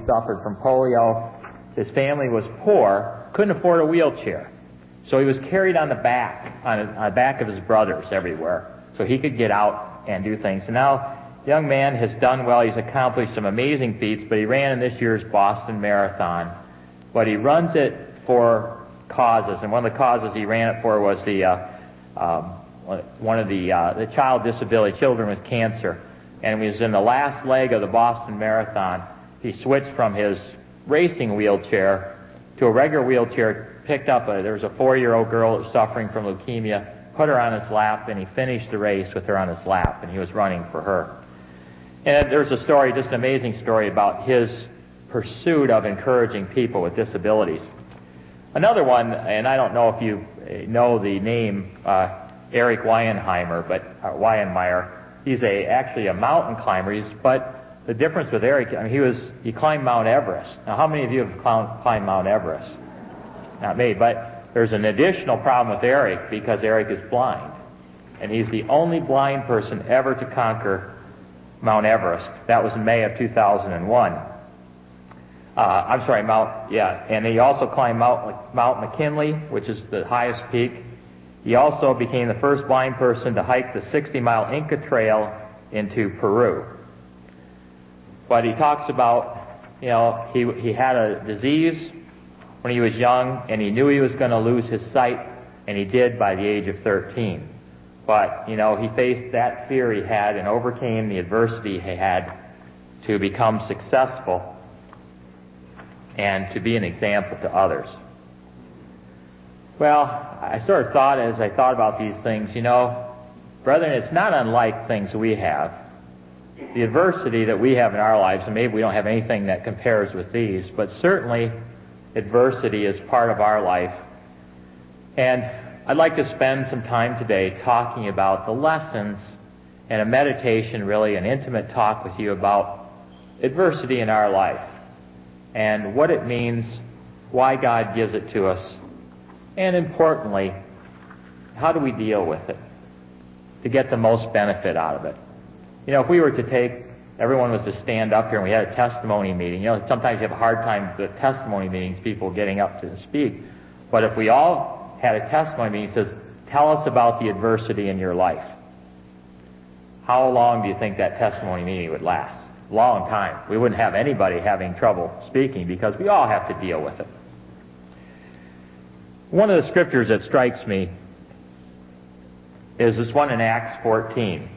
suffered from polio. His family was poor, couldn't afford a wheelchair. So he was carried on the back, on the back of his brothers everywhere, so he could get out and do things. And now, the young man has done well. He's accomplished some amazing feats, but he ran in this year's Boston Marathon. But he runs it for causes, and one of the causes he ran it for was the child disability, children with cancer. And he was in the last leg of the Boston Marathon. He switched from his racing wheelchair to a regular wheelchair, picked up there was a 4-year-old girl that was suffering from leukemia, put her on his lap, and he finished the race with her on his lap, and he was running for her. And there's a story, just an amazing story, about his pursuit of encouraging people with disabilities. Another one, and I don't know if you know the name Eric Weihenheimer, but Weihenmayer. He's actually a mountain climber. But the difference with Eric, I mean, he climbed Mount Everest. Now, how many of you have climbed Mount Everest? Not me, but there's an additional problem with Eric because Eric is blind, and he's the only blind person ever to conquer Mount Everest. That was in May of 2001. And he also climbed Mount McKinley, which is the highest peak. He also became the first blind person to hike the 60-mile Inca Trail into Peru. But he talks about, he had a disease when he was young, and he knew he was going to lose his sight, and he did by the age of 13. But, he faced that fear he had and overcame the adversity he had to become successful and to be an example to others. Well, I sort of thought as I thought about these things, brethren, it's not unlike things we have. The adversity that we have in our lives, and maybe we don't have anything that compares with these, but certainly adversity is part of our life. And I'd like to spend some time today talking about the lessons and a meditation, really an intimate talk with you about adversity in our life and what it means, why God gives it to us, and importantly, how do we deal with it to get the most benefit out of it. If we were to everyone was to stand up here and we had a testimony meeting. Sometimes you have a hard time with testimony meetings, people getting up to speak. But if we all had a testimony meeting that says, tell us about the adversity in your life, how long do you think that testimony meeting would last? Long time. We wouldn't have anybody having trouble speaking because we all have to deal with it. One of the scriptures that strikes me is this one in Acts 14.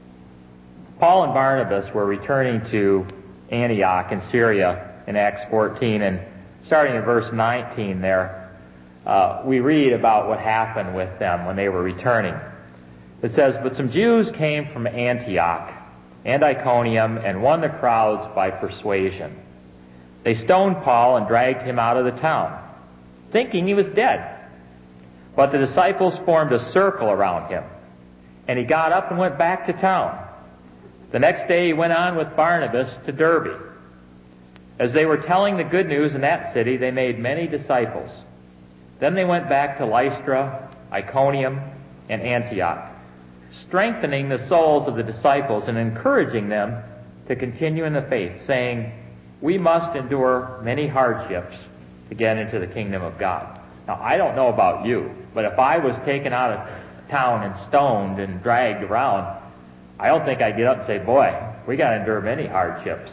Paul and Barnabas were returning to Antioch in Syria in Acts 14, and starting in verse 19 there, we read about what happened with them when they were returning. It says, "But some Jews came from Antioch and Iconium and won the crowds by persuasion. They stoned Paul and dragged him out of the town, thinking he was dead. But the disciples formed a circle around him, and he got up and went back to town. The next day he went on with Barnabas to Derbe. As they were telling the good news in that city, they made many disciples. Then they went back to Lystra, Iconium, and Antioch, strengthening the souls of the disciples and encouraging them to continue in the faith, saying, 'We must endure many hardships to get into the kingdom of God.'" Now, I don't know about you, but if I was taken out of town and stoned and dragged around, I don't think I'd get up and say, "Boy, we got to endure many hardships."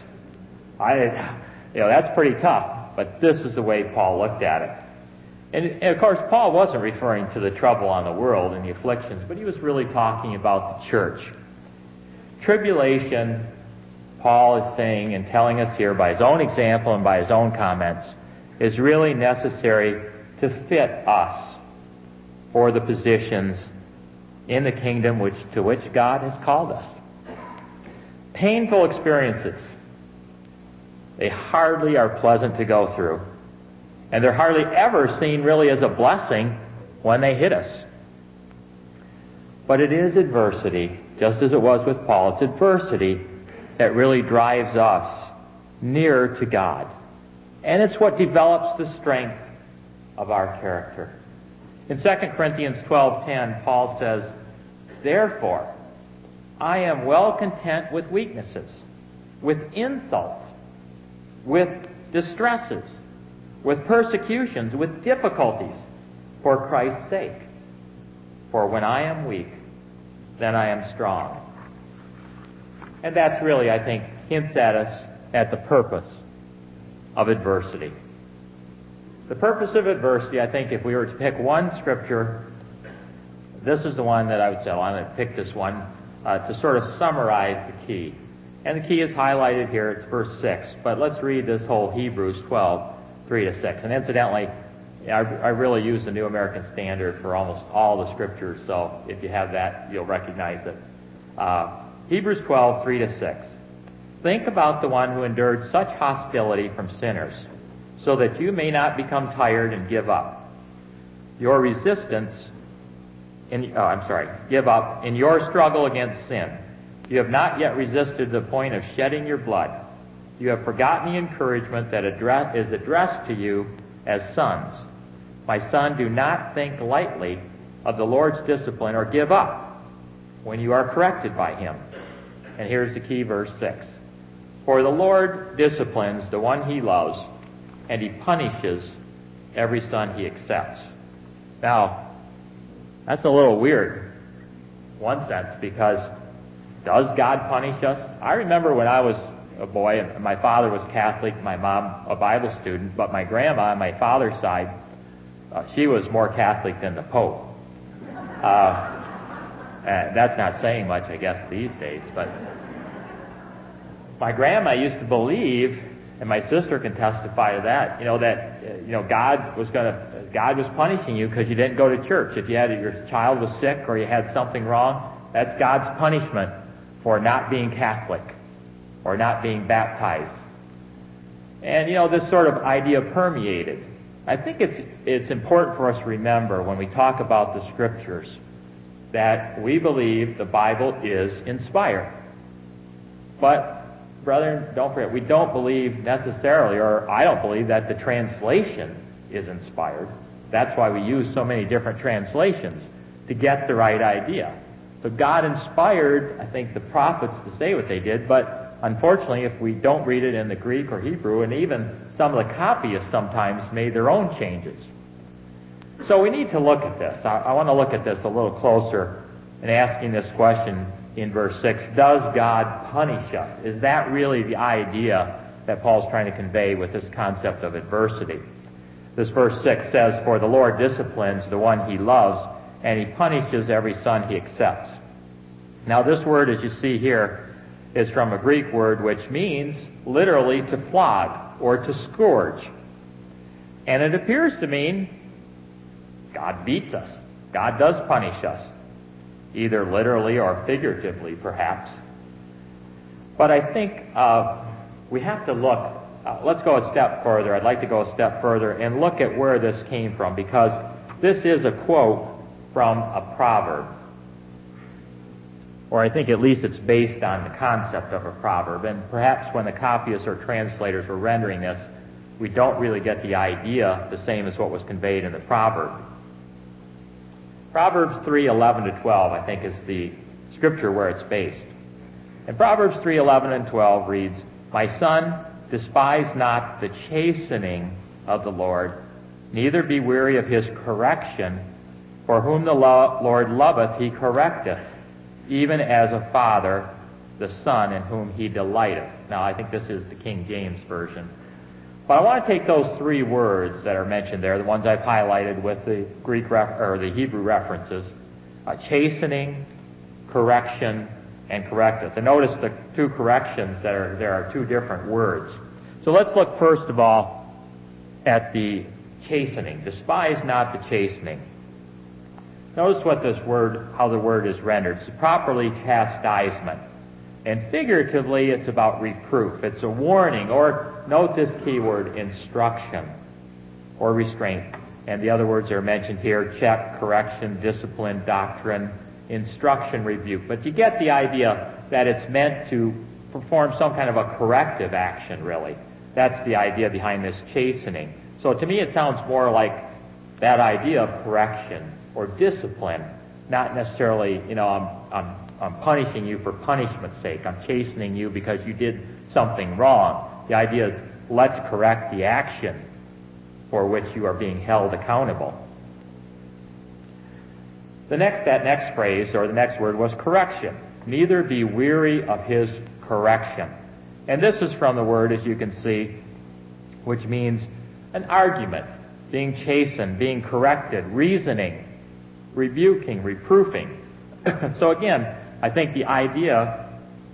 That's pretty tough, but this is the way Paul looked at it. And of course, Paul wasn't referring to the trouble on the world and the afflictions, but he was really talking about the church. Tribulation, Paul is saying and telling us here by his own example and by his own comments, is really necessary to fit us for the positions in the kingdom to which God has called us. Painful experiences, they hardly are pleasant to go through. And they're hardly ever seen really as a blessing when they hit us. But it is adversity, just as it was with Paul. It's adversity that really drives us nearer to God. And it's what develops the strength of our character. In 2 Corinthians 12:10, Paul says, "Therefore, I am well content with weaknesses, with insults, with distresses, with persecutions, with difficulties, for Christ's sake. For when I am weak, then I am strong. And that's really, I think, hints at us at the purpose of adversity. The purpose of adversity, I think, if we were to pick one scripture, this is the one that I would say, well, I'm going to pick this one to sort of summarize the key. And the key is highlighted here. It's verse 6. But let's read this whole Hebrews 12, 3-6. And incidentally, I really use the New American Standard for almost all the scriptures, so if you have that, you'll recognize it. Hebrews 12, 3-6. Think about the one who endured such hostility from sinners, so that you may not become tired and give up. Give up in your struggle against sin. You have not yet resisted the point of shedding your blood. You have forgotten the encouragement that is addressed to you as sons. My son, do not think lightly of the Lord's discipline or give up when you are corrected by him. And here's the key, verse 6. For the Lord disciplines the one he loves, and he punishes every son he accepts. Now, that's a little weird, in one sense, because does God punish us? I remember when I was a boy, and my father was Catholic, my mom a Bible student, but my grandma on my father's side, she was more Catholic than the Pope. That's not saying much, I guess, these days, but my grandma used to believe, and my sister can testify to that, God was punishing you because you didn't go to church. If your child was sick or you had something wrong, that's God's punishment for not being Catholic or not being baptized. And, this sort of idea permeated. I think it's important for us to remember when we talk about the Scriptures that we believe the Bible is inspired. But, brethren, don't forget, we don't believe necessarily, or I don't believe that the translation is inspired. That's why we use so many different translations, to get the right idea. So God inspired, I think, the prophets to say what they did, but unfortunately, if we don't read it in the Greek or Hebrew, and even some of the copyists sometimes made their own changes. So we need to look at this. I want to look at this a little closer and asking this question in verse 6. Does God punish us? Is that really the idea that Paul's trying to convey with this concept of adversity? This verse 6 says, For the Lord disciplines the one he loves, and he punishes every son he accepts. Now this word, as you see here, is from a Greek word which means literally to flog or to scourge. And it appears to mean God beats us. God does punish us, either literally or figuratively, perhaps. But I think we have to look. Let's go a step further. I'd like to go a step further and look at where this came from, because this is a quote from a proverb. Or I think at least it's based on the concept of a proverb. And perhaps when the copyists or translators were rendering this, we don't really get the idea the same as what was conveyed in the proverb. Proverbs 3:11-12, I think, is the scripture where it's based. And Proverbs 3:11 and 12 reads, My son, despise not the chastening of the Lord, neither be weary of his correction, for whom the Lord loveth he correcteth, even as a father the son in whom he delighteth. Now, I think this is the King James Version. But I want to take those three words that are mentioned there, the ones I've highlighted with the the Hebrew references, chastening, correction, and correcteth. And notice the two corrections there are two different words. So let's look first of all at the chastening. Despise not the chastening. Notice how the word is rendered. It's properly chastisement. And figuratively, it's about reproof. It's a warning, or note this key word, instruction, or restraint. And the other words are mentioned here, check, correction, discipline, doctrine, instruction, rebuke. But you get the idea that it's meant to perform some kind of a corrective action, really. That's the idea behind this chastening. So to me, it sounds more like that idea of correction or discipline, not necessarily, I'm punishing you for punishment's sake. I'm chastening you because you did something wrong. The idea is let's correct the action for which you are being held accountable. That next phrase, or the next word, was correction. Neither be weary of his correction. And this is from the word, as you can see, which means an argument, being chastened, being corrected, reasoning, rebuking, reproofing. So again, I think the idea...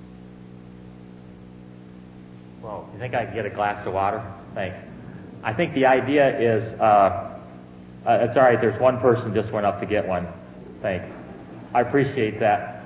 Whoa, you think I can get a glass of water? Thanks. I think the idea is... it's all right, there's one person just went up to get one. Thanks. I appreciate that.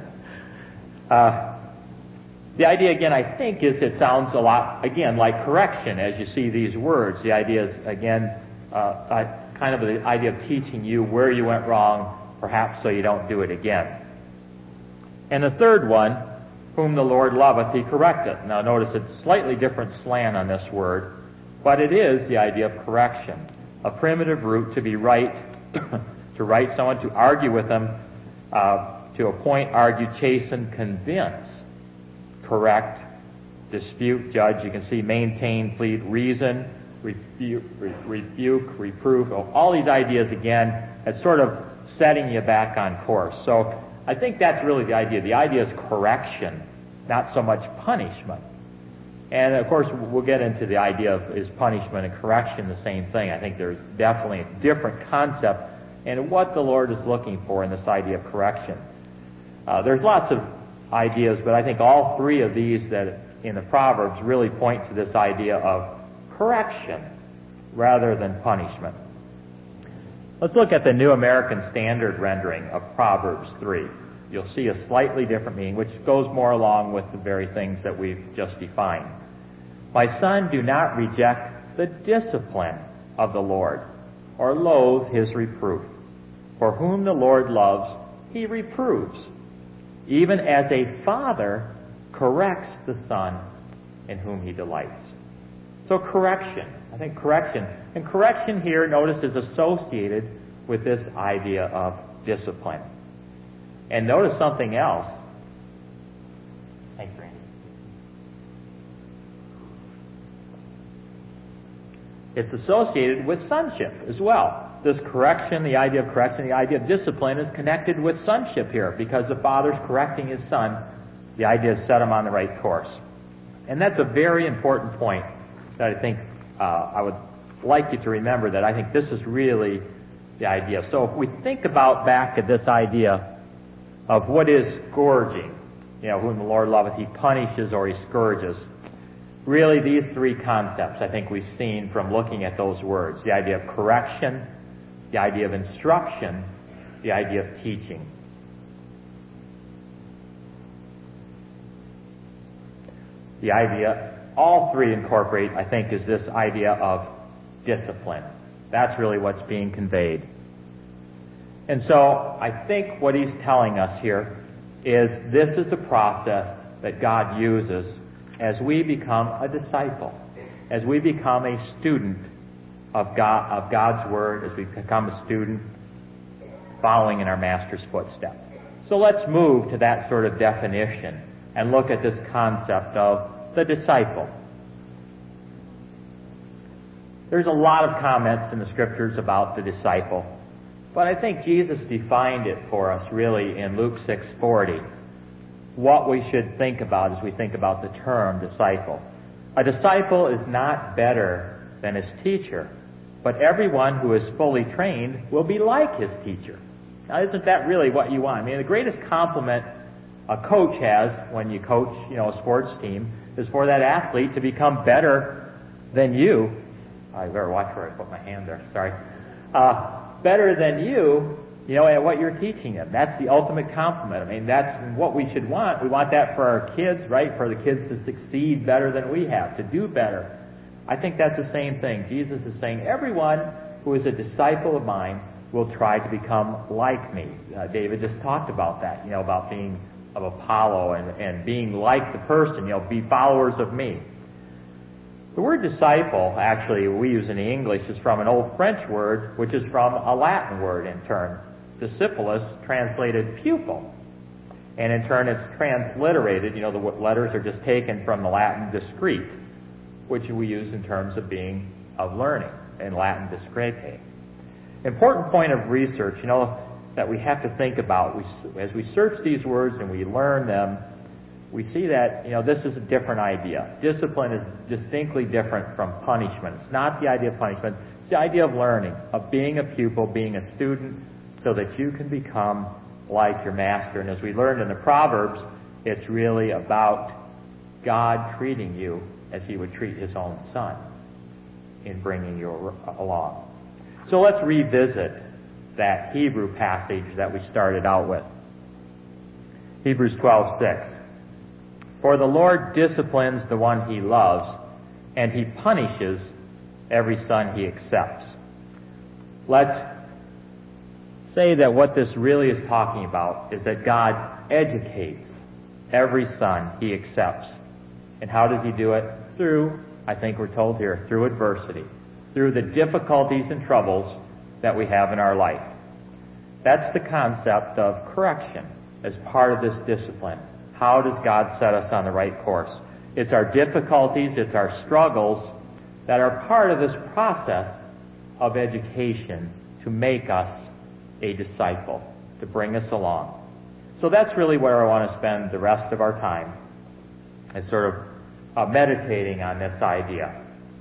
The idea, again, I think, is it sounds a lot, again, like correction as you see these words. The idea is, again, kind of the idea of teaching you where you went wrong, perhaps so you don't do it again. And the third one, whom the Lord loveth, he correcteth. Now notice it's slightly different slant on this word, but it is the idea of correction. A primitive root to be right, to right someone, to argue with them, to appoint, argue, chasten, convince, correct, dispute, judge. You can see maintain, plead, reason, rebuke, reproof. All these ideas, again, it's sort of setting you back on course. So I think that's really the idea. The idea is correction, not so much punishment. And of course, we'll get into the idea of is punishment and correction the same thing. I think there's definitely a different concept and what the Lord is looking for in this idea of correction. There's lots of ideas, but I think all three of these that in the Proverbs really point to this idea of correction rather than punishment. Let's look at the New American Standard rendering of Proverbs 3. You'll see a slightly different meaning, which goes more along with the very things that we've just defined. My son, do not reject the discipline of the Lord, or loathe his reproof. For whom the Lord loves, he reproves, even as a father corrects the son in whom he delights. So correction. I think correction. And correction here, notice, is associated with this idea of discipline. And notice something else. Thanks, Randy. It's associated with sonship as well. This correction, the idea of correction, the idea of discipline is connected with sonship here because the father's correcting his son. The idea is set him on the right course. And that's a very important point that I think I would like you to remember, that I think this is really the idea. So if we think about back at this idea of what is scourging, whom the Lord loveth, he punishes or he scourges. Really, these three concepts I think we've seen from looking at those words. The idea of correction, the idea of instruction, the idea of teaching. The idea, all three incorporate, I think, is this idea of discipline. That's really what's being conveyed. And so I think what he's telling us here is this is the process that God uses as we become a disciple, as we become a student of God's Word, as we become a student following in our Master's footsteps. So let's move to that sort of definition and look at this concept of the disciple. There's a lot of comments in the Scriptures about the disciple, but I think Jesus defined it for us really in Luke 6:40, what we should think about as we think about the term disciple. A disciple is not better than his teacher, but everyone who is fully trained will be like his teacher. Now, isn't that really what you want? I mean, the greatest compliment a coach has when you coach, a sports team is for that athlete to become better than you. I better watch where I put my hand there. Sorry. Better than you, at what you're teaching them. That's the ultimate compliment. I mean, that's what we should want. We want that for our kids, right? For the kids to succeed better than we have, to do better. I think that's the same thing. Jesus is saying, everyone who is a disciple of mine will try to become like me. David just talked about that, about being of Apollo and being like the person, be followers of me. The word disciple, actually, we use in the English, is from an old French word, which is from a Latin word in turn. Discipulus, translated pupil. And in turn, it's transliterated. The letters are just taken from the Latin discrete, which we use in terms of learning, in Latin discrete. Important point of research, that we have to think about. As we search these words and we learn them, we see that, this is a different idea. Discipline is distinctly different from punishment. It's not the idea of punishment. It's the idea of learning, of being a pupil, being a student, so that you can become like your master. And as we learned in the Proverbs, it's really about God treating you as he would treat his own son in bringing you along. So let's revisit that Hebrew passage that we started out with. Hebrews 12:6. For the Lord disciplines the one he loves, and he punishes every son he accepts. Let's say that what this really is talking about is that God educates every son he accepts. And how does he do it? Through, I think we're told here, through adversity, through the difficulties and troubles that we have in our life. That's the concept of correction as part of this discipline. How does God set us on the right course? It's our difficulties, it's our struggles that are part of this process of education to make us a disciple, to bring us along. So that's really where I want to spend the rest of our time, is sort of meditating on this idea.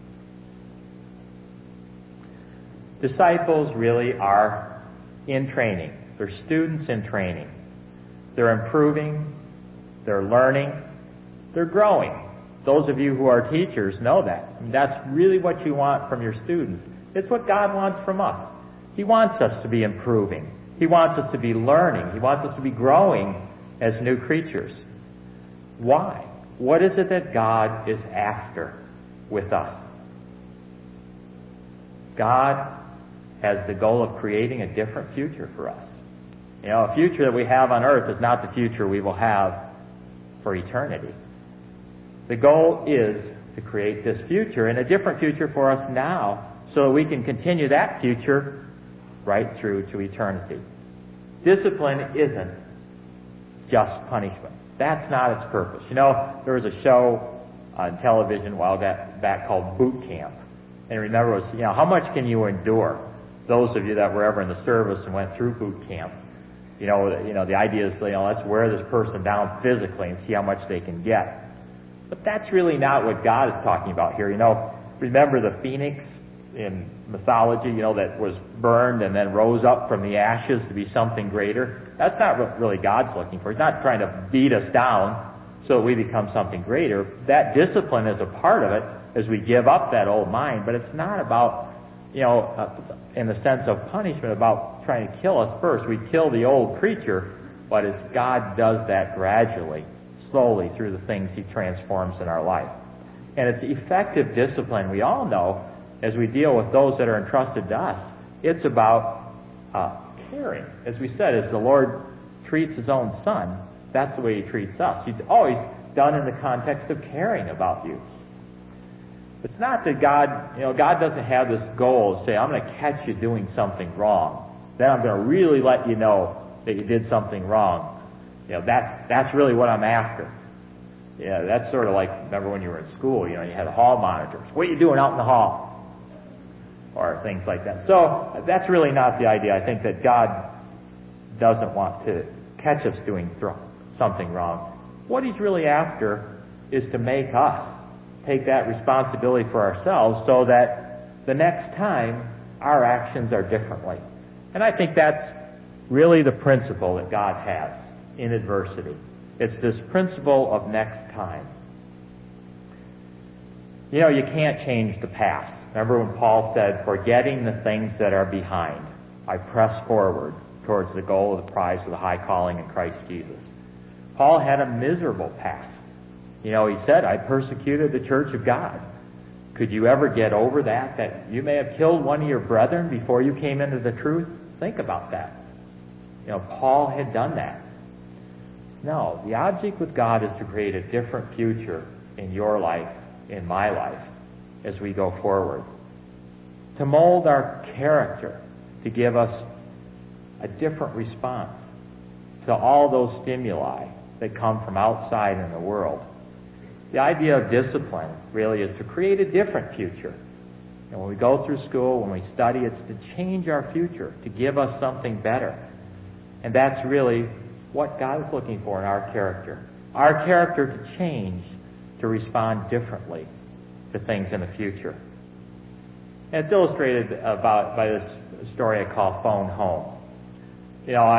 Disciples really are in training. They're students in training. They're improving, they're learning, they're growing. Those of you who are teachers know that. That's really what you want from your students. It's what God wants from us. He wants us to be improving. He wants us to be learning. He wants us to be growing as new creatures. Why? What is it that God is after with us? God has the goal of creating a different future for us. A future that we have on earth is not the future we will have for eternity. The goal is to create this future and a different future for us now so that we can continue that future right through to eternity. Discipline isn't just punishment. That's not its purpose. There was a show on television a while back called Boot Camp. And remember, it was, how much can you endure? Those of you that were ever in the service and went through boot camp, the idea is, let's wear this person down physically and see how much they can get. But that's really not what God is talking about here. Remember the phoenix in mythology, that was burned and then rose up from the ashes to be something greater? That's not what really God's looking for. He's not trying to beat us down so that we become something greater. That discipline is a part of it as we give up that old mind, but it's not about, in the sense of punishment, about trying to kill us first. We kill the old creature, but as God does that gradually, slowly through the things he transforms in our life. And it's effective discipline, we all know, as we deal with those that are entrusted to us. It's about caring. As we said, as the Lord treats his own son, that's the way he treats us. He's always done in the context of caring about you. It's not that God doesn't have this goal of say, I'm going to catch you doing something wrong. Then I'm going to really let you know that you did something wrong. That's really what I'm after. Yeah, that's sort of like, remember when you were in school, you had the hall monitors. What are you doing out in the hall? Or things like that. So that's really not the idea. I think that God doesn't want to catch us doing something wrong. What he's really after is to make us take that responsibility for ourselves so that the next time our actions are differently. And I think that's really the principle that God has in adversity. It's this principle of next time. You can't change the past. Remember when Paul said, forgetting the things that are behind, I press forward towards the goal of the prize of the high calling in Christ Jesus. Paul had a miserable past. He said, I persecuted the church of God. Could you ever get over that you may have killed one of your brethren before you came into the truth? Think about that. Paul had done that. No, the object with God is to create a different future in your life, in my life, as we go forward. To mold our character, to give us a different response to all those stimuli that come from outside in the world. The idea of discipline really is to create a different future. And when we go through school, when we study, it's to change our future, to give us something better. And that's really what God is looking for in our character. Our character to change, to respond differently to things in the future. And it's illustrated by this story I call Phone Home. You know,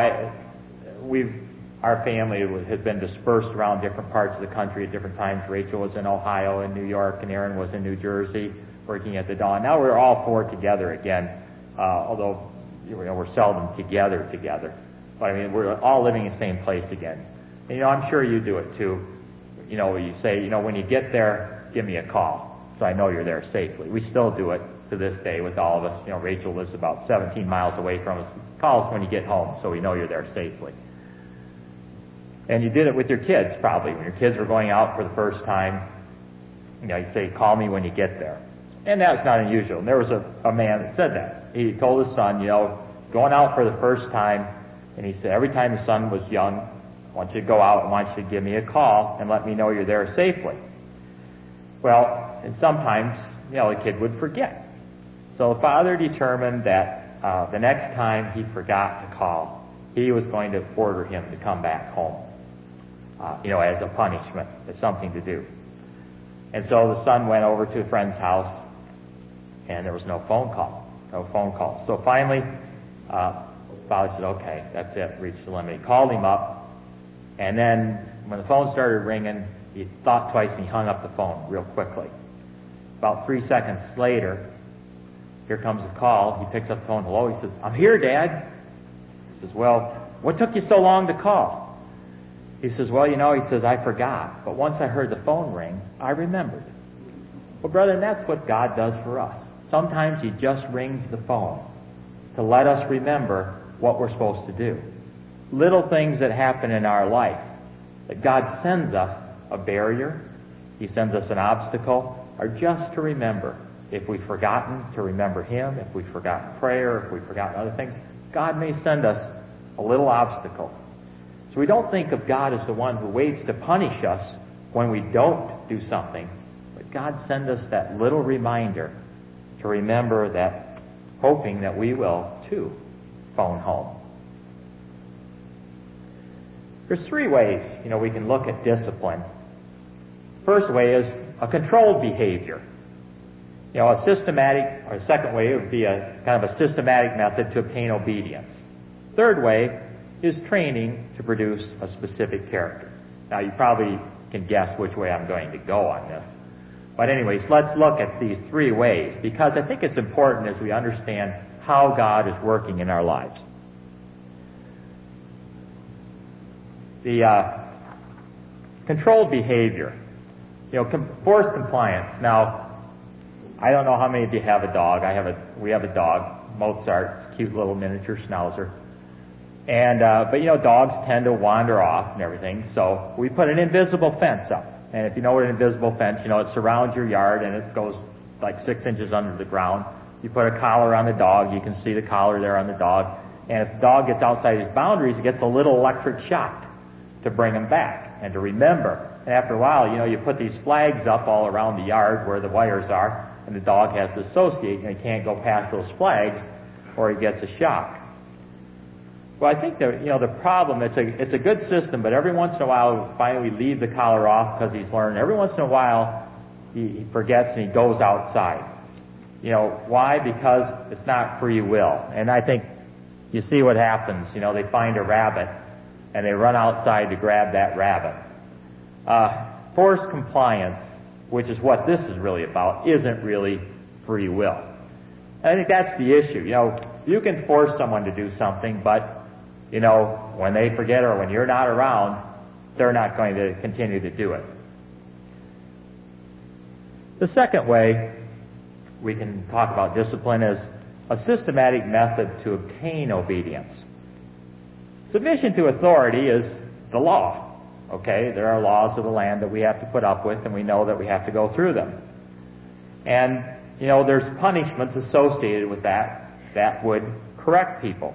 our family has been dispersed around different parts of the country at different times. Rachel was in Ohio and New York, and Aaron was in New Jersey working at the Dawn. Now we're all four together again, although we're seldom together. But I mean, we're all living in the same place again. And I'm sure you do it too. You say, when you get there, give me a call, so I know you're there safely. We still do it to this day with all of us. Rachel lives about 17 miles away from us. Call us when you get home, so we know you're there safely. And you did it with your kids, probably. When your kids were going out for the first time, you'd say, call me when you get there. And that's not unusual. And there was a man that said that. He told his son, going out for the first time, and he said, every time his son was young, I want you to go out, I want you to give me a call and let me know you're there safely. Well, and sometimes, the kid would forget. So the father determined that the next time he forgot to call, he was going to order him to come back home. As a punishment, as something to do. And so the son went over to a friend's house, and there was no phone call. So finally, father said, okay, that's it, reached the limit. He called him up, and then when the phone started ringing, he thought twice and he hung up the phone real quickly. About 3 seconds later, here comes the call. He picks up the phone. Hello, he says, I'm here, Dad. He says, well, what took you so long to call? He says, well, he says, I forgot. But once I heard the phone ring, I remembered. Well, brother, and that's what God does for us. Sometimes He just rings the phone to let us remember what we're supposed to do. Little things that happen in our life, that God sends us a barrier, He sends us an obstacle, are just to remember. If we've forgotten to remember Him, if we've forgotten prayer, if we've forgotten other things, God may send us a little obstacle. So we don't think of God as the one who waits to punish us when we don't do something, but God sends us that little reminder to remember that, hoping that we will, too, phone home. There's 3 ways, we can look at discipline. First way is a controlled behavior. A systematic, or a second way would be a kind of a systematic method to obtain obedience. Third way is training to produce a specific character. Now, you probably can guess which way I'm going to go on this. But anyways, let's look at these 3 ways, because I think it's important as we understand how God is working in our lives. The controlled behavior. Forced compliance. Now, I don't know how many of you have a dog. We have a dog, Mozart, cute little miniature schnauzer. And but dogs tend to wander off and everything, so we put an invisible fence up. And if you know what an invisible fence, it surrounds your yard and it goes like 6 inches under the ground. You put a collar on the dog, you can see the collar there on the dog. And if the dog gets outside his boundaries, it gets a little electric shock to bring him back and to remember. And after a while, you put these flags up all around the yard where the wires are, and the dog has to associate, and he can't go past those flags or he gets a shock. Well, I think that, the problem, it's a good system, but every once in a while, finally we leave the collar off because he's learned. Every once in a while, he forgets and he goes outside. Why? Because it's not free will. And I think you see what happens. They find a rabbit and they run outside to grab that rabbit. Forced compliance, which is what this is really about, isn't really free will. I think that's the issue. You can force someone to do something, but when they forget or when you're not around, they're not going to continue to do it. The second way we can talk about discipline is a systematic method to obtain obedience. Submission to authority is the law. Okay, there are laws of the land that we have to put up with, and we know that we have to go through them. And, there's punishments associated with that would correct people.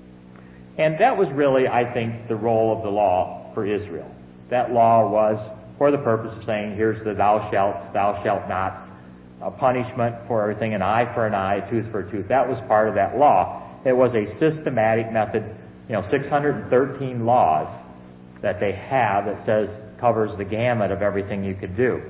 And that was really, I think, the role of the law for Israel. That law was for the purpose of saying, here's the thou shalt not, a punishment for everything, an eye for an eye, a tooth for a tooth. That was part of that law. It was a systematic method, 613 laws that they have that covers the gamut of everything you could do.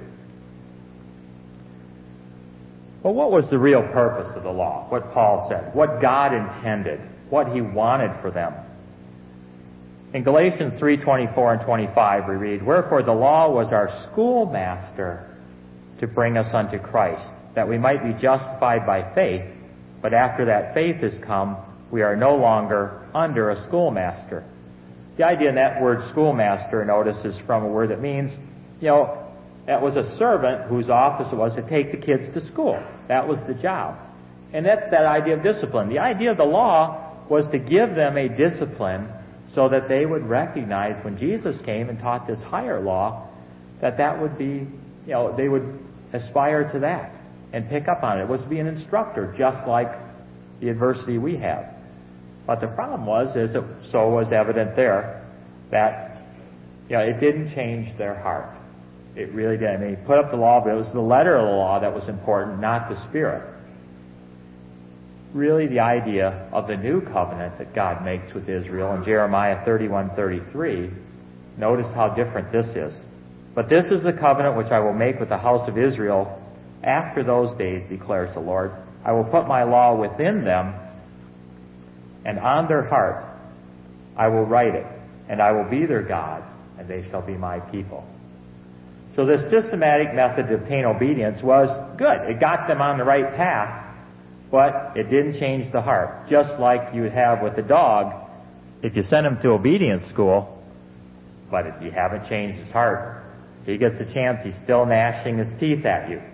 But what was the real purpose of the law? What Paul said, what God intended, what he wanted for them. In Galatians 3:24 and 25 we read, "Wherefore the law was our schoolmaster to bring us unto Christ, that we might be justified by faith, but after that faith is come, we are no longer under a schoolmaster." The idea in that word schoolmaster, notice, is from a word that means, that was a servant whose office it was to take the kids to school. That was the job. And that's that idea of discipline. The idea of the law was to give them a discipline so that they would recognize when Jesus came and taught this higher law, that would be, they would aspire to that and pick up on it. It was to be an instructor, just like the adversity we have. But the problem was evident there, that it didn't change their heart. It really did. I mean, he put up the law, but it was the letter of the law that was important, not the spirit. Really, the idea of the new covenant that God makes with Israel in Jeremiah 31:33, notice how different this is. "But this is the covenant which I will make with the house of Israel after those days, declares the Lord. I will put my law within them, and on their heart I will write it, and I will be their God, and they shall be my people." So this systematic method to obtain obedience was good. It got them on the right path, but it didn't change the heart. Just like you would have with a dog, if you send him to obedience school, but if you haven't changed his heart, if he gets a chance, he's still gnashing his teeth at you.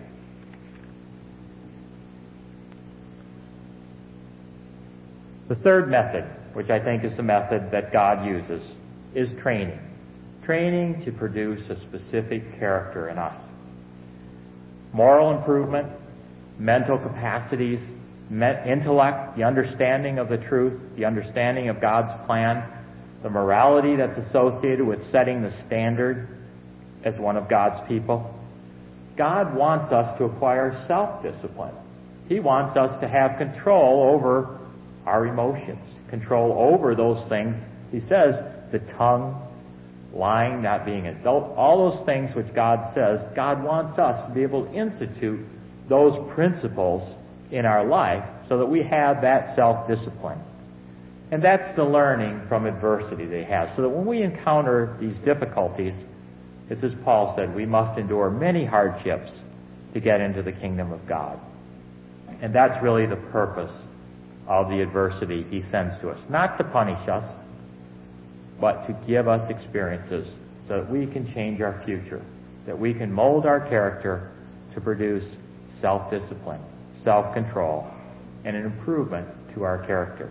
The third method, which I think is the method that God uses, is training. Training to produce a specific character in us. Moral improvement, mental capacities, intellect, the understanding of the truth, the understanding of God's plan, the morality that's associated with setting the standard as one of God's people. God wants us to acquire self-discipline. He wants us to have control over our emotions, control over those things. He says the tongue, lying, not being an adult, all those things which God says, God wants us to be able to institute those principles in our life so that we have that self-discipline. And that's the learning from adversity they have. So that when we encounter these difficulties, it's as Paul said, we must endure many hardships to get into the kingdom of God. And that's really the purpose of the adversity he sends to us. Not to punish us, but to give us experiences so that we can change our future, that we can mold our character to produce self-discipline, self-control, and an improvement to our character.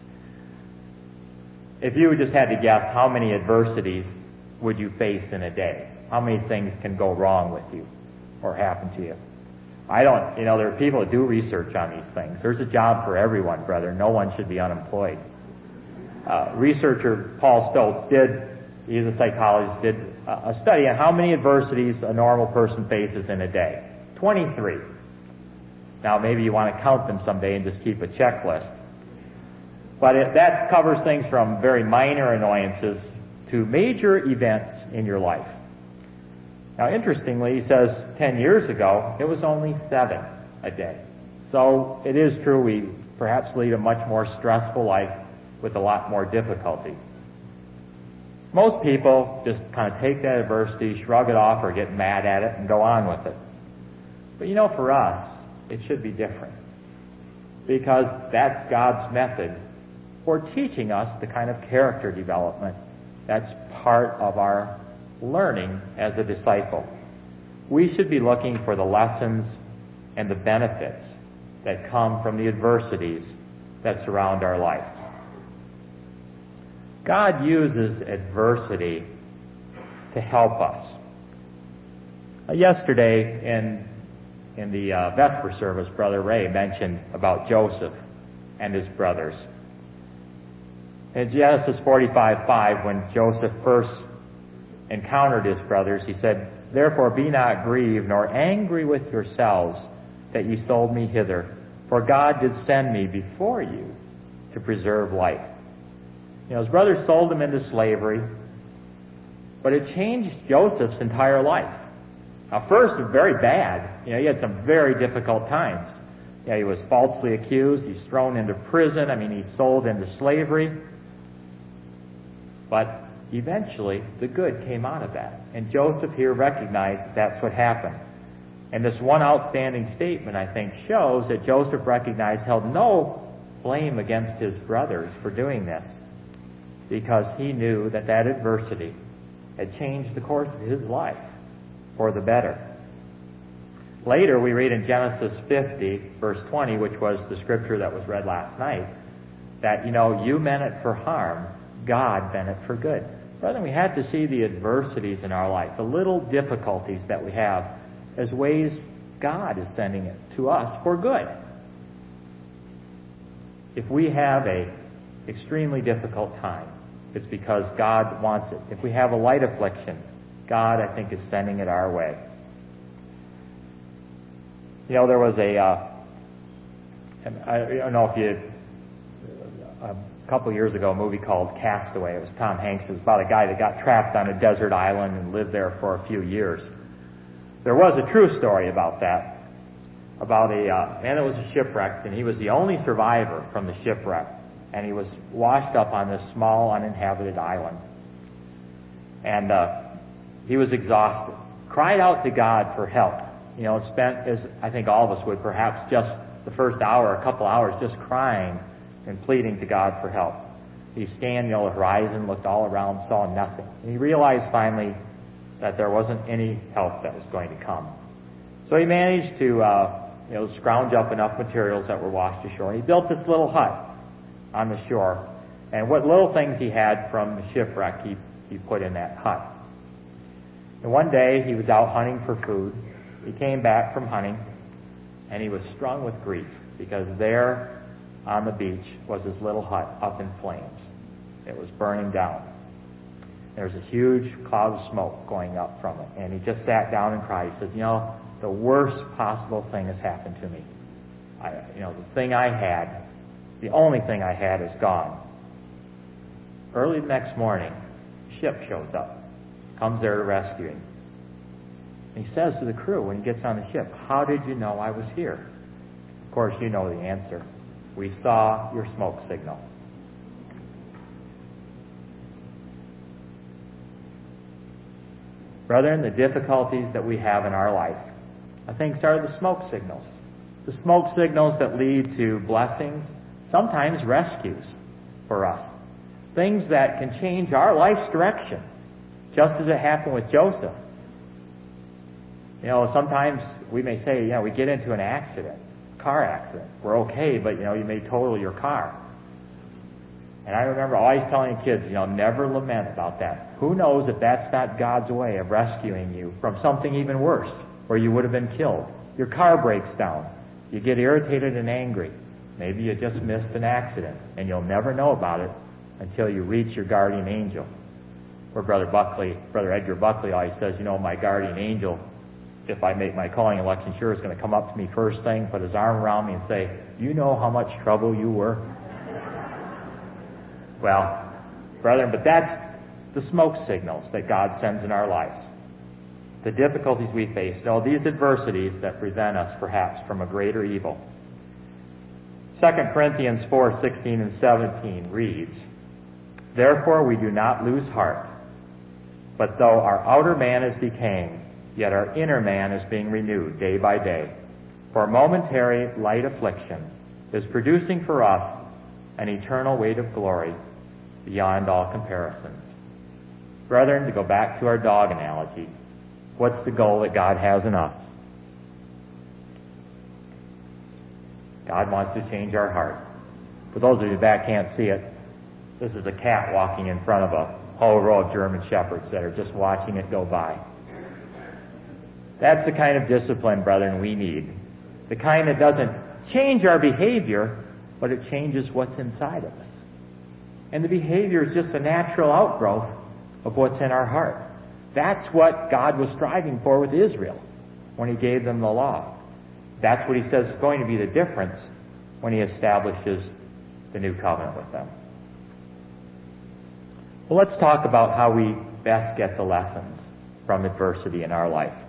If you just had to guess, how many adversities would you face in a day? How many things can go wrong with you or happen to you? there are people that do research on these things. There's a job for everyone, brother. No one should be unemployed. Researcher Paul Stoltz he's a psychologist, did a study on how many adversities a normal person faces in a day. 23. Now, maybe you want to count them someday and just keep a checklist. But that covers things from very minor annoyances to major events in your life. Now, interestingly, he says 10 years ago, it was only 7 a day. So it is true we perhaps lead a much more stressful life with a lot more difficulty. Most people just kind of take that adversity, shrug it off, or get mad at it and go on with it. But for us, it should be different. Because that's God's method for teaching us the kind of character development that's part of our learning as a disciple. We should be looking for the lessons and the benefits that come from the adversities that surround our life. God uses adversity to help us. Yesterday in the Vesper service, Brother Ray mentioned about Joseph and his brothers. In Genesis 45:5, when Joseph first encountered his brothers, he said, "Therefore be not grieved, nor angry with yourselves, that ye sold me hither. For God did send me before you to preserve life." His brothers sold him into slavery, but it changed Joseph's entire life. Now, first, it was very bad. He had some very difficult times. He was falsely accused. He's thrown into prison. He's sold into slavery. But eventually, the good came out of that. And Joseph here recognized that that's what happened. And this one outstanding statement, I think, shows that Joseph recognized, held no blame against his brothers for doing this, because he knew that that adversity had changed the course of his life for the better. Later, we read in Genesis 50, verse 20, which was the scripture that was read last night, that, you meant it for harm, God meant it for good. Brethren, we have to see the adversities in our life, the little difficulties that we have, as ways God is sending it to us for good. If we have a extremely difficult time, it's because God wants it. If we have a light affliction, God, I think, is sending it our way. There was I don't know if you, a couple years ago, a movie called Castaway. It was Tom Hanks. It was about a guy that got trapped on a desert island and lived there for a few years. There was a true story about that, about a man that was shipwrecked, and he was the only survivor from the shipwreck, and he was washed up on this small, uninhabited island. And he was exhausted, cried out to God for help. Spent, as I think all of us would, perhaps just the first hour, a couple hours, just crying and pleading to God for help. He scanned the horizon, looked all around, saw nothing. And he realized finally that there wasn't any help that was going to come. So he managed to scrounge up enough materials that were washed ashore. He built this little hut on the shore, and what little things he had from the shipwreck he put in that hut. And one day he was out hunting for food. He came back from hunting, and he was strung with grief, because there on the beach was his little hut up in flames. It was burning down. There was a huge cloud of smoke going up from it, and he just sat down and cried. He said, the worst possible thing has happened to me. The thing I had, the only thing I had, is gone. Early the next morning, a ship shows up, comes there to rescue him. And he says to the crew when he gets on the ship, "How did you know I was here?" Of course, you know the answer. "We saw your smoke signal." Brethren, the difficulties that we have in our life, I think, are the smoke signals. The smoke signals that lead to blessings, sometimes rescues for us. Things that can change our life's direction, just as it happened with Joseph. Sometimes we may say, we get into an accident, car accident. We're okay, but, you may total your car. And I remember always telling kids, never lament about that. Who knows if that's not God's way of rescuing you from something even worse, where you would have been killed. Your car breaks down. You get irritated and angry. Maybe you just missed an accident, and you'll never know about it until you reach your guardian angel. Or Brother Edgar Buckley always says, my guardian angel, if I make my calling election sure, is going to come up to me first thing, put his arm around me and say, "You know how much trouble you were?" Well, brethren, but that's the smoke signals that God sends in our lives. The difficulties we face, these adversities that prevent us perhaps from a greater evil. 2 Corinthians 4:16 and 17 reads, "Therefore we do not lose heart, but though our outer man is decaying, yet our inner man is being renewed day by day. For momentary light affliction is producing for us an eternal weight of glory beyond all comparisons." Brethren, to go back to our dog analogy, what's the goal that God has in us? God wants to change our heart. For those of you that can't see it, this is a cat walking in front of a whole row of German Shepherds that are just watching it go by. That's the kind of discipline, brethren, we need. The kind that doesn't change our behavior, but it changes what's inside of us. And the behavior is just a natural outgrowth of what's in our heart. That's what God was striving for with Israel when he gave them the law. That's what he says is going to be the difference when he establishes the new covenant with them. Well, let's talk about how we best get the lessons from adversity in our life.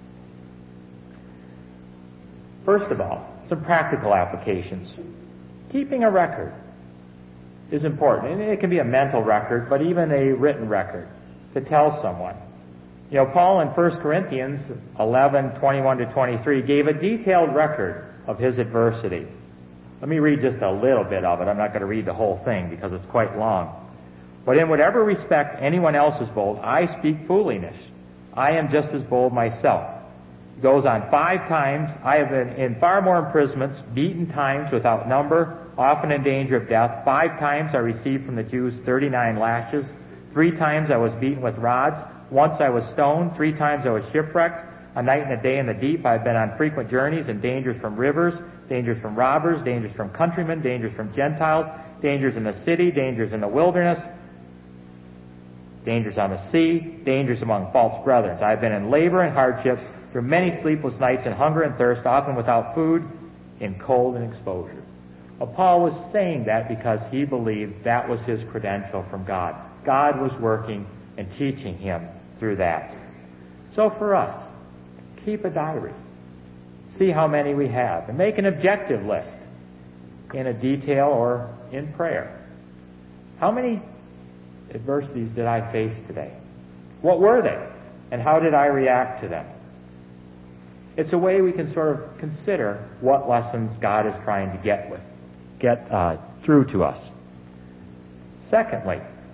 First of all, some practical applications. Keeping a record is important. And it can be a mental record, but even a written record to tell someone. Paul in 1 Corinthians 11:21-23 gave a detailed record of his adversity. Let me read just a little bit of it. I'm not going to read the whole thing because it's quite long. But in whatever respect anyone else is bold, I speak foolishness. I am just as bold myself. He goes on, 5 times I have been in far more imprisonments, beaten times without number, often in danger of death. 5 times I received from the Jews 39 lashes. 3 times I was beaten with rods. Once I was stoned. 3 times I was shipwrecked. A night and a day in the deep. I have been on frequent journeys and dangers from rivers, dangers from robbers, dangers from countrymen, dangers from Gentiles, dangers in the city, dangers in the wilderness, dangers on the sea, dangers among false brethren. I have been in labor and hardships, through many sleepless nights, in hunger and thirst, often without food, in cold and exposure. Well, Paul was saying that because he believed that was his credential from God. God was working and teaching him through that. So for us, keep a diary. See how many we have. And make an objective list in a detail or in prayer. How many adversities did I face today? What were they? And how did I react to them? It's a way we can sort of consider what lessons God is trying to get through to us. Secondly,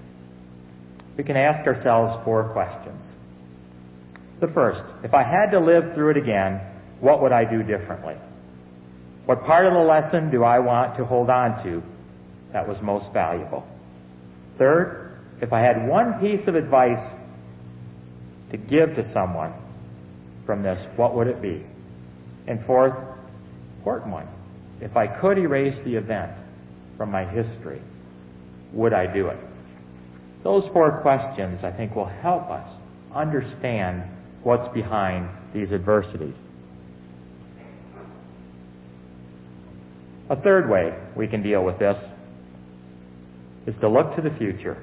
we can ask ourselves 4 questions. The first, if I had to live through it again, what would I do differently? What part of the lesson do I want to hold on to that was most valuable? Third, if I had one piece of advice to give to someone from this, what would it be? And fourth, important one, if I could erase the event from my history, would I do it? Those 4 questions, I think, will help us understand what's behind these adversities. A third way we can deal with this is to look to the future.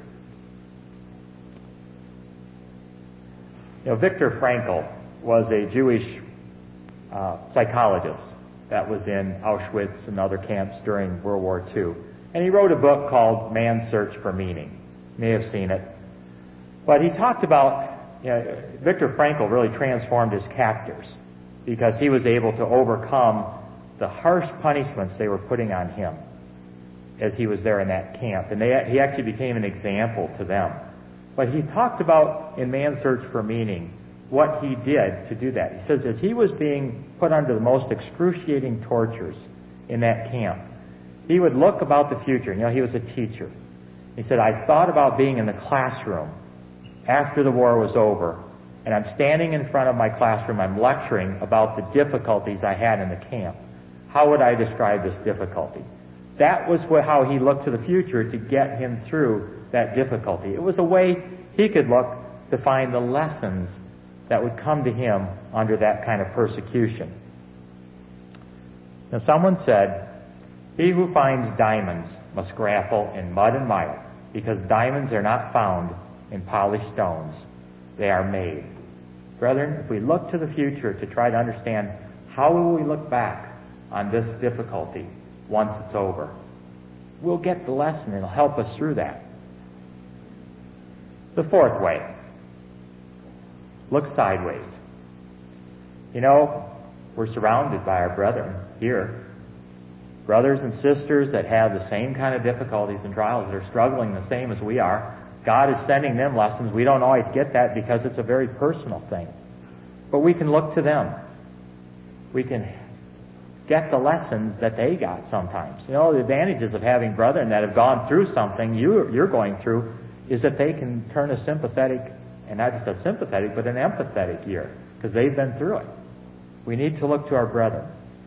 Viktor Frankl was a Jewish psychologist that was in Auschwitz and other camps during World War II. And he wrote a book called Man's Search for Meaning. You may have seen it. But he talked about, Viktor Frankl really transformed his captors because he was able to overcome the harsh punishments they were putting on him as he was there in that camp. And he actually became an example to them. But he talked about, in Man's Search for Meaning, what he did to do that. He says as he was being put under the most excruciating tortures in that camp, he would look about the future. He was a teacher. He said, I thought about being in the classroom after the war was over, and I'm standing in front of my classroom, I'm lecturing about the difficulties I had in the camp. How would I describe this difficulty? That was how he looked to the future to get him through that difficulty. It was a way he could look to find the lessons that would come to him under that kind of persecution. Now, someone said, he who finds diamonds must grapple in mud and mire, because diamonds are not found in polished stones. They are made. Brethren, if we look to the future to try to understand how will we look back on this difficulty once it's over, we'll get the lesson. It'll help us through that. The fourth way, look sideways. We're surrounded by our brethren here. Brothers and sisters that have the same kind of difficulties and trials, that are struggling the same as we are. God is sending them lessons. We don't always get that because it's a very personal thing. But we can look to them. We can get the lessons that they got sometimes. The advantages of having brethren that have gone through something you're going through is that they can turn a sympathetic, and not just a sympathetic, but an empathetic ear, because they've been through it. We need to look to our brethren.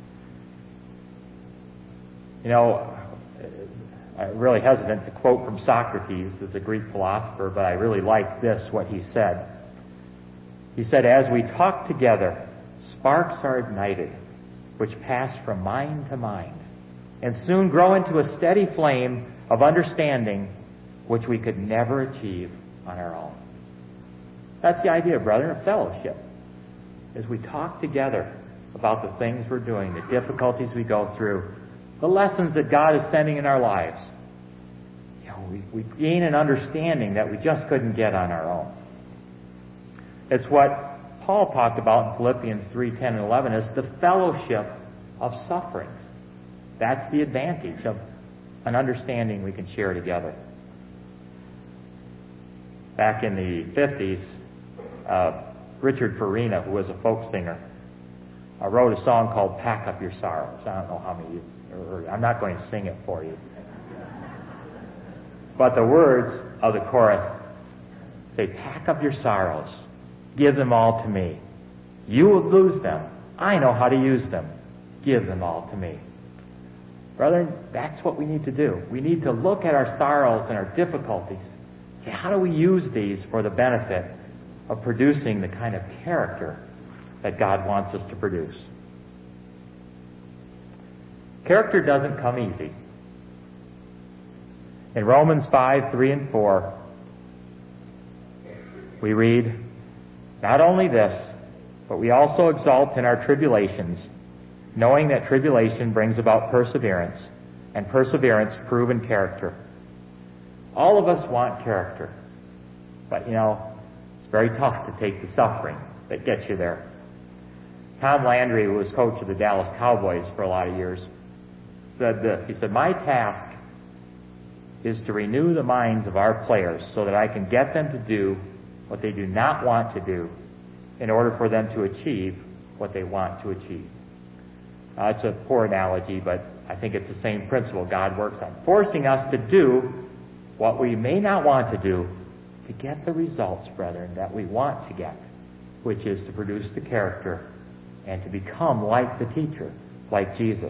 I'm really hesitant to quote from Socrates as a Greek philosopher, but I really like this, what he said. He said, as we talk together, sparks are ignited, which pass from mind to mind, and soon grow into a steady flame of understanding which we could never achieve on our own. That's the idea, brother, of fellowship. As we talk together about the things we're doing, the difficulties we go through, the lessons that God is sending in our lives, we gain an understanding that we just couldn't get on our own. It's what Paul talked about in Philippians 3:10 and 11 as the fellowship of sufferings. That's the advantage of an understanding we can share together. Back in the 50s, Richard Farina, who was a folk singer, wrote a song called Pack Up Your Sorrows. I don't know how many of you have heard it. I'm not going to sing it for you. But the words of the chorus say, pack up your sorrows, give them all to me. You will lose them. I know how to use them. Give them all to me. Brethren, that's what we need to do. We need to look at our sorrows and our difficulties. Say, how do we use these for the benefit of producing the kind of character that God wants us to produce? Character doesn't come easy. In Romans 5:3 and 4, we read, not only this, but we also exult in our tribulations, knowing that tribulation brings about perseverance, and perseverance proven character. All of us want character, but it's very tough to take the suffering that gets you there. Tom Landry, who was coach of the Dallas Cowboys for a lot of years, said this. He said, my task is to renew the minds of our players so that I can get them to do what they do not want to do in order for them to achieve what they want to achieve. It's a poor analogy, but I think it's the same principle God works on, forcing us to do what we may not want to do to get the results, brethren, that we want to get, which is to produce the character and to become like the teacher, like Jesus.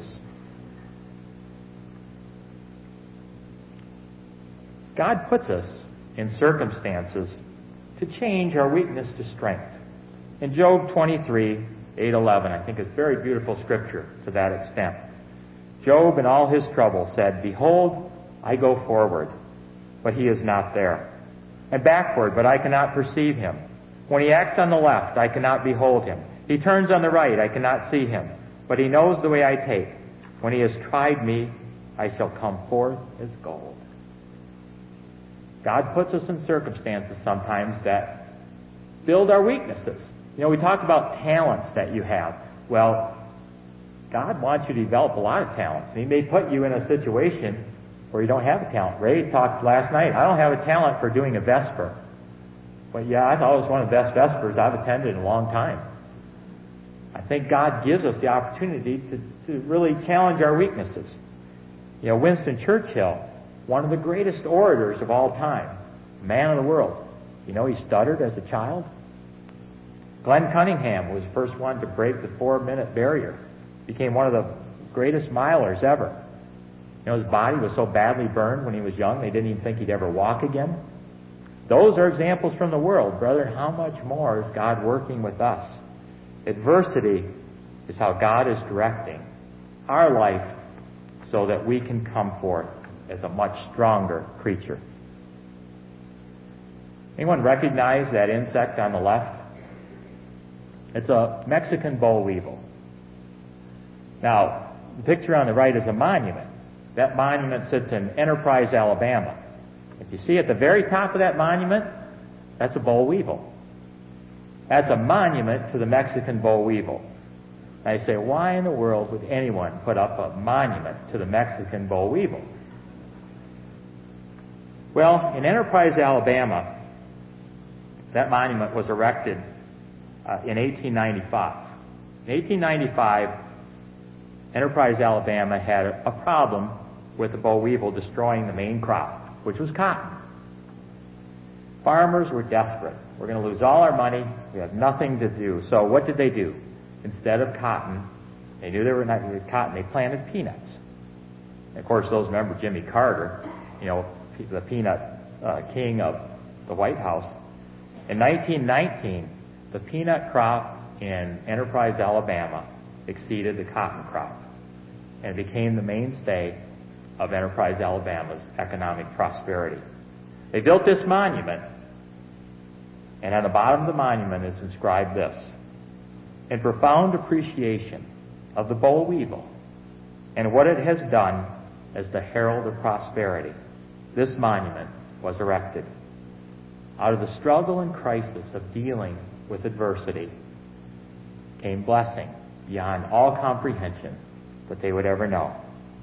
God puts us in circumstances to change our weakness to strength. In Job 23:8-11, I think it's very beautiful scripture to that extent. Job, in all his trouble, said, behold, I go forward, but he is not there, and backward, but I cannot perceive him. When he acts on the left, I cannot behold him. He turns on the right, I cannot see him, but he knows the way I take. When he has tried me, I shall come forth as gold. God puts us in circumstances sometimes that build our weaknesses. We talk about talents that you have. Well, God wants you to develop a lot of talents. He may put you in a situation where you don't have a talent. Ray talked last night, I don't have a talent for doing a Vesper. But I thought it was one of the best Vespers I've attended in a long time. I think God gives us the opportunity to really challenge our weaknesses. Winston Churchill, one of the greatest orators of all time, man of the world. He stuttered as a child. Glenn Cunningham was the first one to break the 4-minute barrier. Became one of the greatest milers ever. His body was so badly burned when he was young, they didn't even think he'd ever walk again. Those are examples from the world. Brother, how much more is God working with us? Adversity is how God is directing our life so that we can come forth as a much stronger creature. Anyone recognize that insect on the left? It's a Mexican boll weevil. Now, the picture on the right is a monument. That monument sits in Enterprise, Alabama. If you see at the very top of that monument, that's a boll weevil. That's a monument to the Mexican boll weevil. I say, why in the world would anyone put up a monument to the Mexican boll weevil? Well, in Enterprise, Alabama, that monument was erected in 1895. In 1895, Enterprise, Alabama had a problem with the boll weevil destroying the main crop, which was cotton. Farmers were desperate. We're going to lose all our money. We have nothing to do. So what did they do? Instead of cotton, they knew they were not going to get cotton. They planted peanuts. And of course, those remember Jimmy Carter, the peanut king of the White House. In 1919, The peanut crop in Enterprise, Alabama exceeded the cotton crop and became the mainstay of Enterprise, Alabama's economic prosperity. They built this monument, and on the bottom of the monument is inscribed this: in profound appreciation of the boll weevil and what it has done as the herald of prosperity, this monument was erected. Out of the struggle and crisis of dealing with adversity came blessing beyond all comprehension that they would ever know.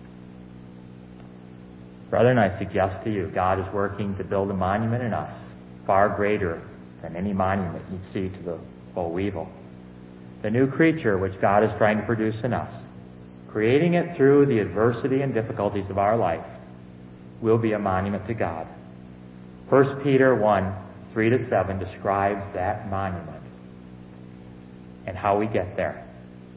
Brethren, I suggest to you, God is working to build a monument in us far greater than any monument you'd see to the boll weevil. The new creature which God is trying to produce in us, creating it through the adversity and difficulties of our life, will be a monument to God. 1 Peter 1:3-7 describes that monument and how we get there.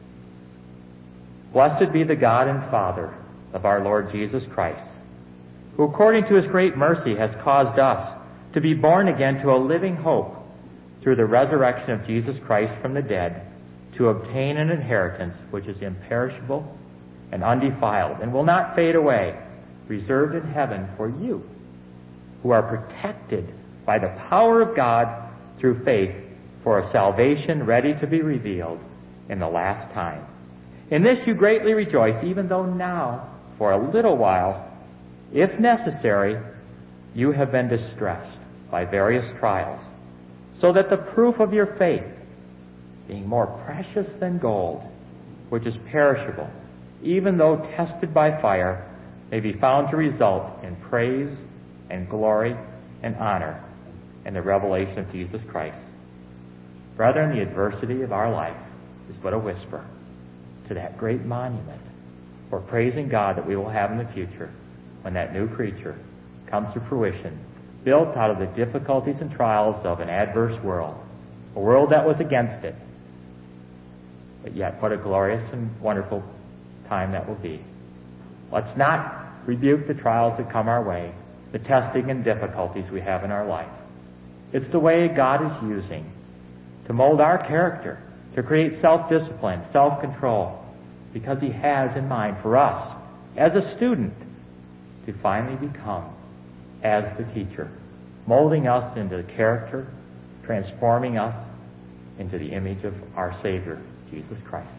Blessed be the God and Father of our Lord Jesus Christ, who according to his great mercy has caused us to be born again to a living hope through the resurrection of Jesus Christ from the dead, to obtain an inheritance which is imperishable and undefiled and will not fade away, reserved in heaven for you, who are protected by the power of God through faith for a salvation ready to be revealed in the last time. In this you greatly rejoice, even though now, for a little while, if necessary, you have been distressed by various trials, so that the proof of your faith, being more precious than gold, which is perishable, even though tested by fire, may be found to result in praise and glory and honor in the revelation of Jesus Christ. Brethren, the adversity of our life is but a whisper to that great monument for praising God that we will have in the future when that new creature comes to fruition, built out of the difficulties and trials of an adverse world, a world that was against it. But yet, what a glorious and wonderful time that will be. Let's not rebuke the trials that come our way, the testing and difficulties we have in our life. It's the way God is using to mold our character, to create self-discipline, self-control, because he has in mind for us, as a student, to finally become as the teacher, molding us into the character, transforming us into the image of our Savior, Jesus Christ.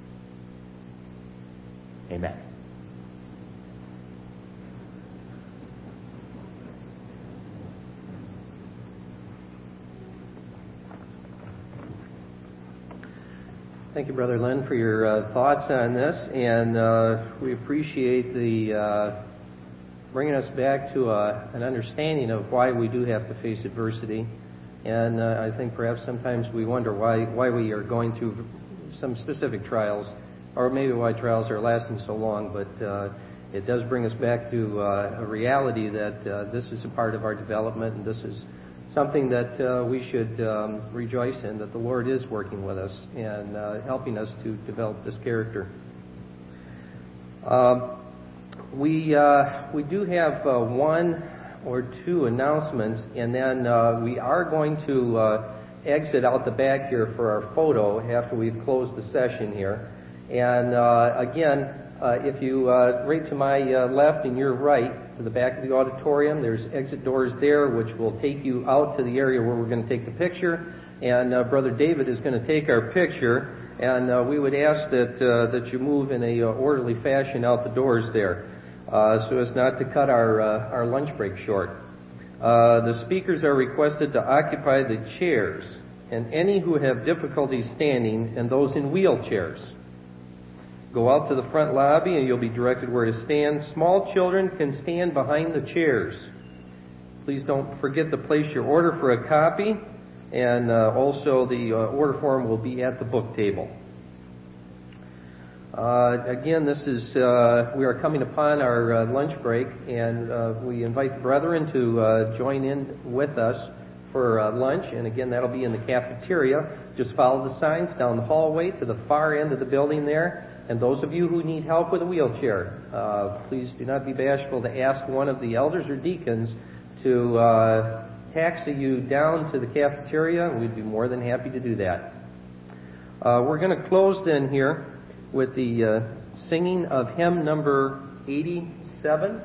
Amen. Thank you, Brother Len, for your thoughts on this, and we appreciate the bringing us back to an understanding of why we do have to face adversity. And I think perhaps sometimes we wonder why we are going through some specific trials, or maybe why trials are lasting so long, but it does bring us back to a reality that this is a part of our development, and this is something that we should rejoice in, that the Lord is working with us and helping us to develop this character. We do have one or two announcements, and then we are going to exit out the back here for our photo after we've closed the session here. And again, if you right to my left and your right, to the back of the auditorium, there's exit doors there which will take you out to the area where we're going to take the picture. And Brother David is going to take our picture, and we would ask that you move in a orderly fashion out the doors there, so as not to cut our lunch break short. The speakers are requested to occupy the chairs, and any who have difficulty standing, and those in wheelchairs. Go out to the front lobby and you'll be directed where to stand. Small children can stand behind the chairs. Please don't forget to place your order for a copy, and also the order form will be at the book table. Again, this is we are coming upon our lunch break, and we invite the brethren to join in with us for lunch. And again, that'll be in the cafeteria. Just follow the signs down the hallway to the far end of the building there. And those of you who need help with a wheelchair, please do not be bashful to ask one of the elders or deacons to taxi you down to the cafeteria, we'd be more than happy to do that. We're going to close then here with the singing of hymn number 87.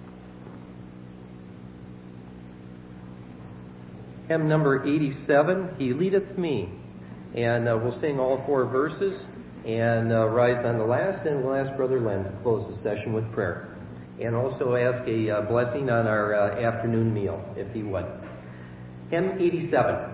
Hymn number 87, He Leadeth Me. And we'll sing all 4 verses and rise on the last, and we'll ask Brother Len to close the session with prayer. And also ask a blessing on our afternoon meal, if he would. Hymn 87.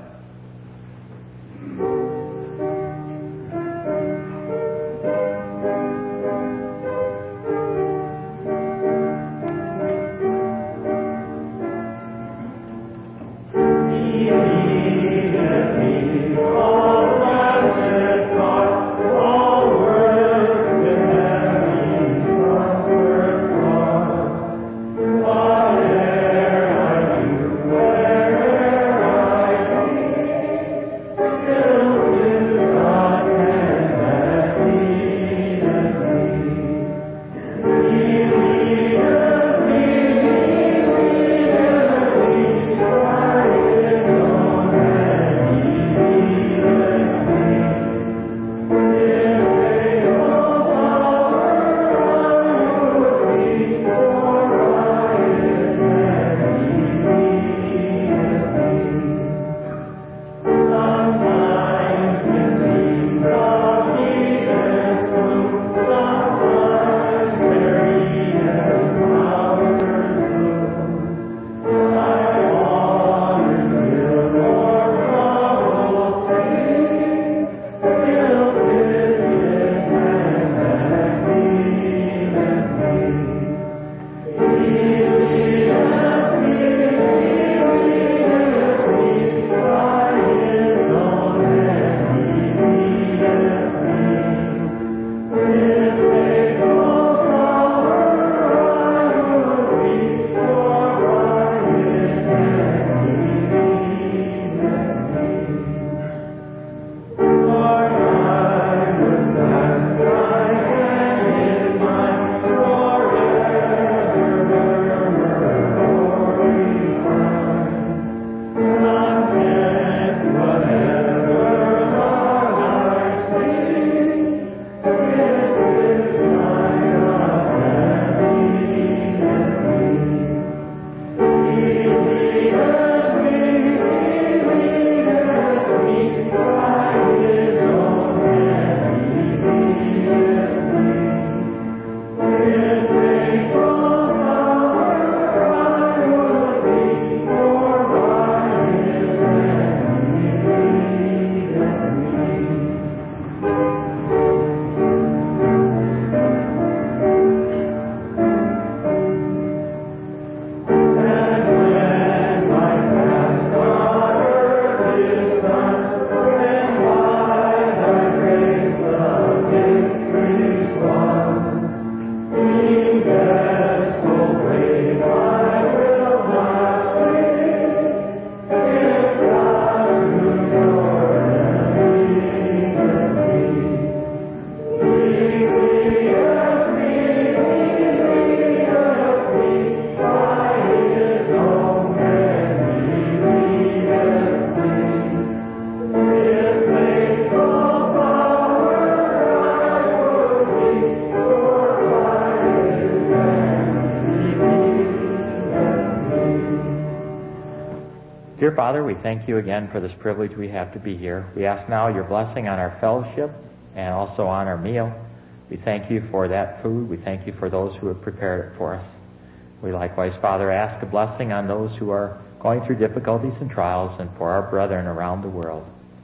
Dear Father, we thank you again for this privilege we have to be here. We ask now your blessing on our fellowship and also on our meal. We thank you for that food. We thank you for those who have prepared it for us. We likewise, Father, ask a blessing on those who are going through difficulties and trials and for our brethren around the world.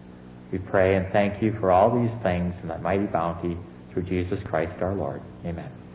We pray and thank you for all these things in thy mighty bounty through Jesus Christ our Lord. Amen.